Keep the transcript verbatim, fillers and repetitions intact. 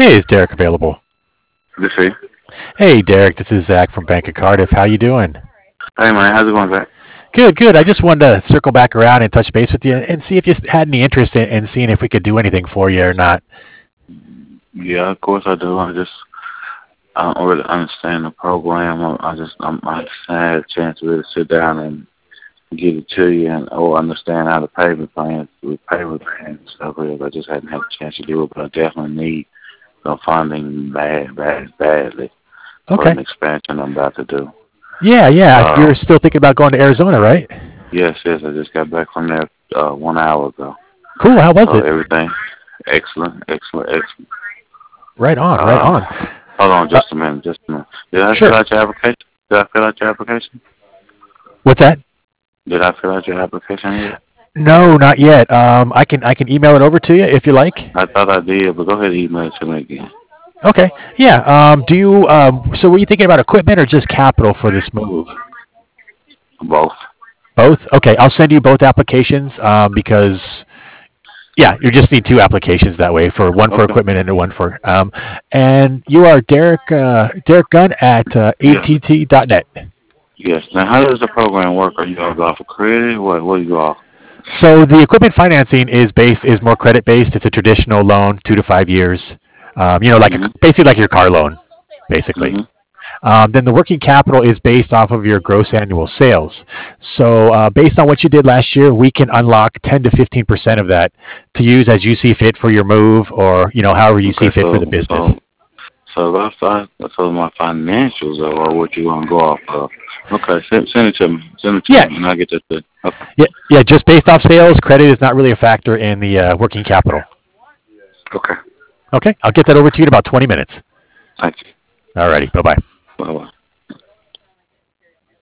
Hey, is Derek available? This is. Hey, Derek, this is Zach from Bank of Cardiff. How you doing? Hey man, how's it going, Zach? Good, good. I just wanted to circle back around and touch base with you and see if you had any interest in, in seeing if we could do anything for you or not. Yeah, of course I do. I just I don't really understand the program. I, I just I'm, I just had a chance to really sit down and get it to you and or understand how the payment plans with payment plans and stuff is. I just hadn't had a chance to do it, but I definitely need some funding bad, bad, badly for Okay. an expansion I'm about to do. Yeah, yeah. You're Uh, still thinking about going to Arizona, right? yes, yes, I just got back from there uh, one hour ago. Cool. How was So it? everything excellent, excellent, excellent. Right on, right Uh, on. hold on Uh, just a minute, just a minute. Did I fill sure. out your application? Did I fill out your application? What's that? Did I fill out your application yet? No, not yet. Um, I can I can email it over to you if you like. I thought I did, but go ahead and email it to me again. Okay. Yeah. Um, do you? Um, so, were you thinking about equipment or just capital for this move? Both. Both. Okay. I'll send you both applications um, because yeah, you just need two applications that way for one for Okay. equipment and one for um. And you are Derek uh, Derek Gunn at uh, Yes. A T T dot net. Yes. Now, how does the program work? Are you guys offer credit? What? What do you offer? So the equipment financing is based is more credit based. It's a traditional loan, two to five years. Um, you know, like a, Mhm. basically like your car loan, basically. Mhm. Um, then the working capital is based off of your gross annual sales. So uh, based on what you did last year, we can unlock ten to fifteen percent of that to use as you see fit for your move, or you know however you see Okay. fit for the So, business. so, so if I, so my financials are, are what you want to go off of. Okay. Send, send it to me. Send it to Yeah, me, and I will get that. To, okay. yeah, yeah. Just based off sales, credit is not really a factor in the uh, working capital. Okay. Okay, I'll get that over to you in about twenty minutes. Thank you. Alrighty, bye bye. Bye bye.